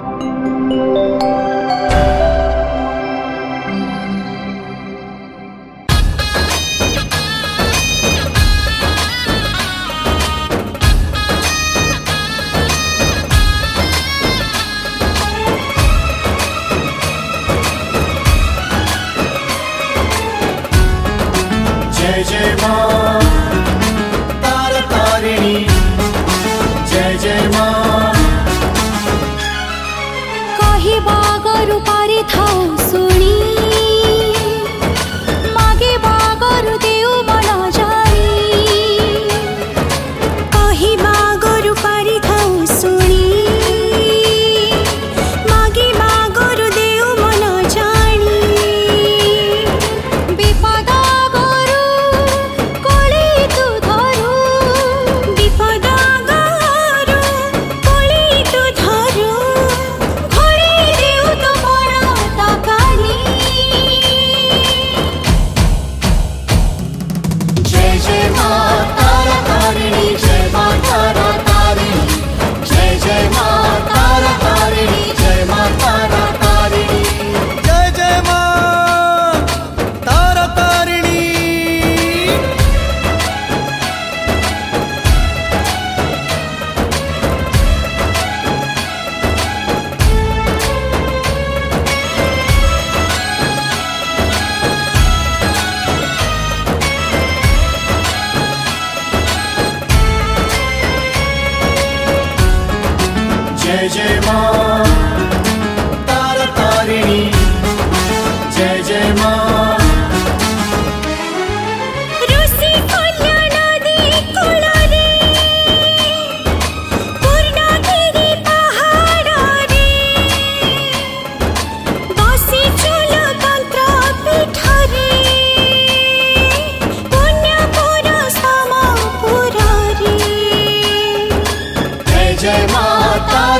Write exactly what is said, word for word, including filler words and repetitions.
जय जय माँ तारा तारिणी, जय जय माँ। कही बागरु पारि थाउ सुनी, मागे बागरु देउ मन जानी। कही बागरु पारि थाउ सुनी, मागे बागरु देउ मन जानी। विपद जय जय माँ तारा तारिणी, जय जय माँ। रुसी कल्या नदी कूलरे, पूर्णगिरि पहाड़ रे, बसी चूल तंत्र पीठरे, पुण्यपुर समपुर रे। जय जय माँ।